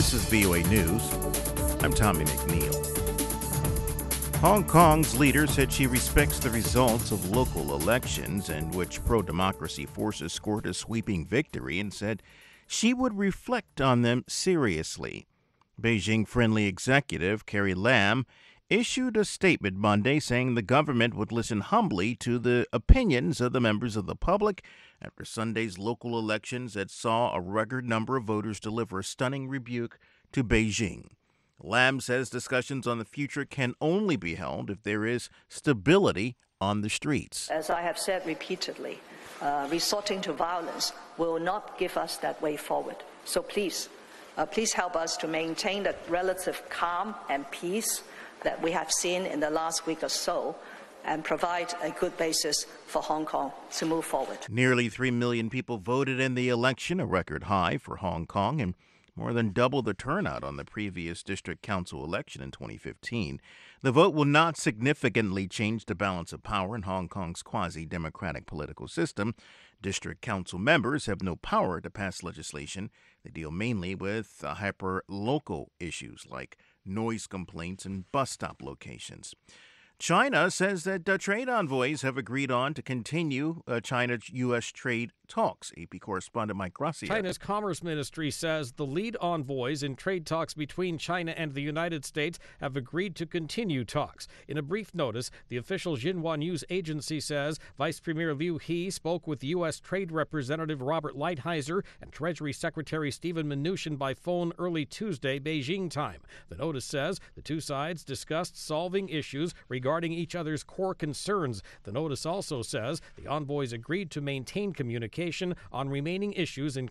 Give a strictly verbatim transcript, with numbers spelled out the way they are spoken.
This is V O A News. I'm Tommy McNeil. Hong Kong's leader said she respects the results of local elections in which pro-democracy forces scored a sweeping victory and said she would reflect on them seriously. Beijing-friendly executive Carrie Lam issued a statement Monday saying the government would listen humbly to the opinions of the members of the public after Sunday's local elections that saw a record number of voters deliver a stunning rebuke to Beijing. Lam says discussions on the future can only be held if there is stability on the streets. As I have said repeatedly, uh, resorting to violence will not give us that way forward. So please, uh, please help us to maintain the relative calm and peace that we have seen in the last week or so and provide a good basis for Hong Kong to move forward. Nearly three million people voted in the election, a record high for Hong Kong, and more than double the turnout on the previous district council election in twenty fifteen. The vote will not significantly change the balance of power in Hong Kong's quasi-democratic political system. District council members have no power to pass legislation. They deal mainly with uh, hyper-local issues like noise complaints and bus stop locations. China says that uh, trade envoys have agreed on to continue uh, China-U S trade talks. A P correspondent Mike Gracia. China's Commerce Ministry says the lead envoys in trade talks between China and the United States have agreed to continue talks. In a brief notice, the official Xinhua news agency says Vice Premier Liu He spoke with U S Trade Representative Robert Lighthizer and Treasury Secretary Steven Mnuchin by phone early Tuesday, Beijing time. The notice says the two sides discussed solving issues regarding regarding each other's core concerns. The notice also says the envoys agreed to maintain communication on remaining issues,